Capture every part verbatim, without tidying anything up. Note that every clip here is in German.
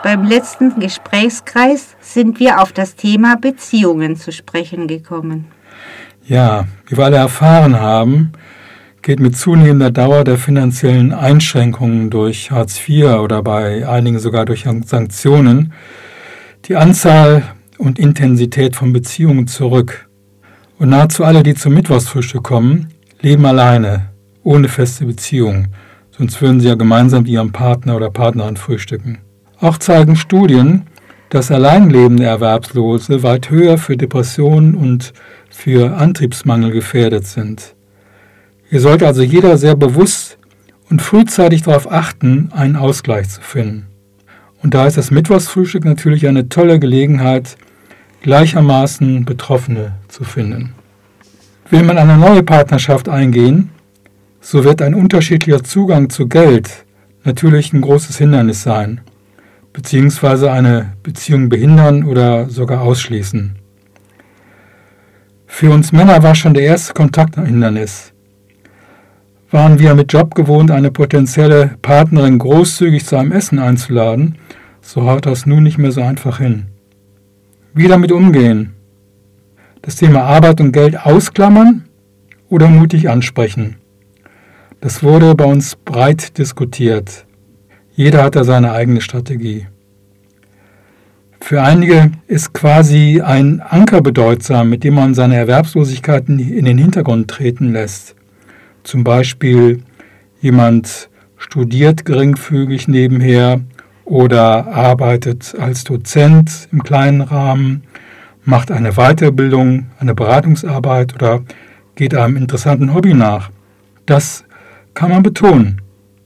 beim letzten Gesprächskreis sind wir auf das Thema Beziehungen zu sprechen gekommen. Ja, wie wir alle erfahren haben, geht mit zunehmender Dauer der finanziellen Einschränkungen durch Hartz vier oder bei einigen sogar durch Sanktionen die Anzahl und Intensität von Beziehungen zurück. Und nahezu alle, die zum Mittwochsfrühstück kommen, leben alleine, ohne feste Beziehung. Sonst würden sie ja gemeinsam mit ihrem Partner oder Partnerin frühstücken. Auch zeigen Studien, dass alleinlebende Erwerbslose weit höher für Depressionen und für Antriebsmangel gefährdet sind. Hier sollte also jeder sehr bewusst und frühzeitig darauf achten, einen Ausgleich zu finden. Und da ist das Mittwochsfrühstück natürlich eine tolle Gelegenheit, gleichermaßen Betroffene zu finden. Will man eine neue Partnerschaft eingehen, so wird ein unterschiedlicher Zugang zu Geld natürlich ein großes Hindernis sein, beziehungsweise eine Beziehung behindern oder sogar ausschließen. Für uns Männer war schon der erste Kontakt ein Hindernis. Waren wir mit Job gewohnt, eine potenzielle Partnerin großzügig zu einem Essen einzuladen, so haut das nun nicht mehr so einfach hin. Wie damit umgehen? Das Thema Arbeit und Geld ausklammern oder mutig ansprechen? Das wurde bei uns breit diskutiert. Jeder hat da seine eigene Strategie. Für einige ist quasi ein Anker bedeutsam, mit dem man seine Erwerbslosigkeit in den Hintergrund treten lässt. Zum Beispiel jemand studiert geringfügig nebenher oder arbeitet als Dozent im kleinen Rahmen, macht eine Weiterbildung, eine Beratungsarbeit oder geht einem interessanten Hobby nach. Das kann man betonen.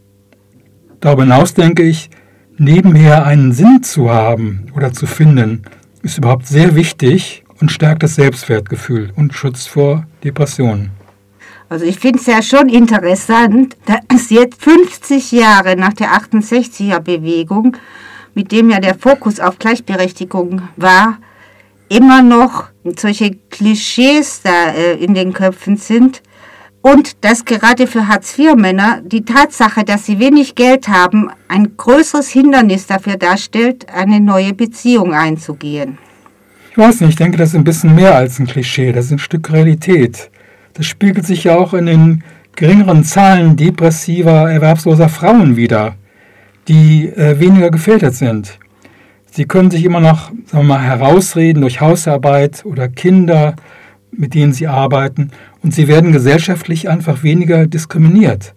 Darüber hinaus denke ich, nebenher einen Sinn zu haben oder zu finden, ist überhaupt sehr wichtig und stärkt das Selbstwertgefühl und schützt vor Depressionen. Also ich finde es ja schon interessant, dass jetzt fünfzig Jahre nach der achtundsechziger-Bewegung, mit dem ja der Fokus auf Gleichberechtigung war, immer noch solche Klischees da äh, in den Köpfen sind. Und dass gerade für Hartz vier Männer die Tatsache, dass sie wenig Geld haben, ein größeres Hindernis dafür darstellt, eine neue Beziehung einzugehen. Ich weiß nicht, ich denke, das ist ein bisschen mehr als ein Klischee, das ist ein Stück Realität. Das spiegelt sich ja auch in den geringeren Zahlen depressiver, erwerbsloser Frauen wider, die äh, weniger gefährdet sind. Sie können sich immer noch, sagen wir mal, herausreden durch Hausarbeit oder Kinder, mit denen sie arbeiten, und sie werden gesellschaftlich einfach weniger diskriminiert.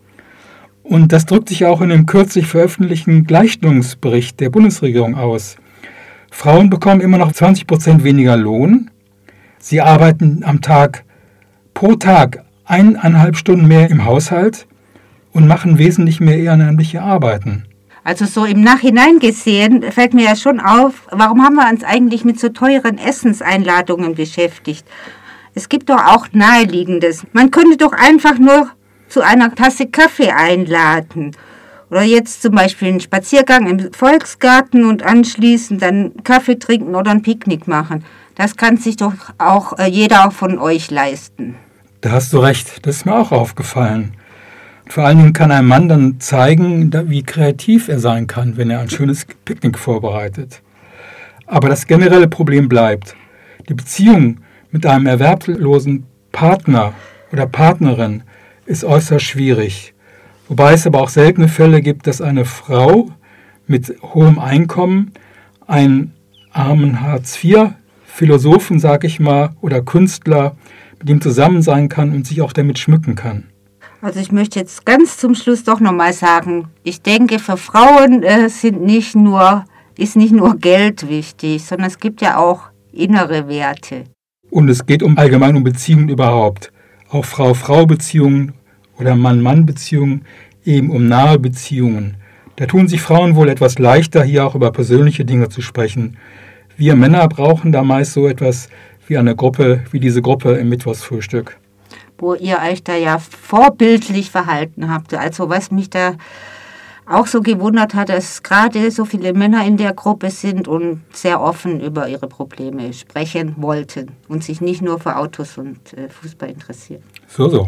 Und das drückt sich auch in dem kürzlich veröffentlichten Gleichstellungsbericht der Bundesregierung aus. Frauen bekommen immer noch zwanzig Prozent weniger Lohn. Sie arbeiten am Tag pro Tag eineinhalb Stunden mehr im Haushalt und machen wesentlich mehr ehrenamtliche Arbeiten. Also so im Nachhinein gesehen fällt mir ja schon auf, warum haben wir uns eigentlich mit so teuren Essenseinladungen beschäftigt? Es gibt doch auch Naheliegendes. Man könnte doch einfach nur zu einer Tasse Kaffee einladen. Oder jetzt zum Beispiel einen Spaziergang im Volksgarten und anschließend dann Kaffee trinken oder ein Picknick machen. Das kann sich doch auch äh, jeder von euch leisten. Da hast du recht, das ist mir auch aufgefallen. Vor allen Dingen kann ein Mann dann zeigen, wie kreativ er sein kann, wenn er ein schönes Picknick vorbereitet. Aber das generelle Problem bleibt. Die Beziehung mit einem erwerbslosen Partner oder Partnerin ist äußerst schwierig. Wobei es aber auch seltene Fälle gibt, dass eine Frau mit hohem Einkommen einen armen Hartz vier Philosophen, sag ich mal, oder Künstler mit ihm zusammen sein kann und sich auch damit schmücken kann. Also ich möchte jetzt ganz zum Schluss doch nochmal sagen, ich denke, für Frauen äh, sind nicht nur, ist nicht nur Geld wichtig, sondern es gibt ja auch innere Werte. Und es geht um allgemein um Beziehungen überhaupt. Auch Frau-Frau-Beziehungen oder Mann-Mann-Beziehungen, eben um nahe Beziehungen. Da tun sich Frauen wohl etwas leichter, hier auch über persönliche Dinge zu sprechen. Wir Männer brauchen da meist so etwas wie eine Gruppe, wie diese Gruppe im Mittwochsfrühstück. Wo ihr euch da ja vorbildlich verhalten habt. Also was mich da auch so gewundert hat, dass gerade so viele Männer in der Gruppe sind und sehr offen über ihre Probleme sprechen wollten und sich nicht nur für Autos und äh, Fußball interessieren. So, so.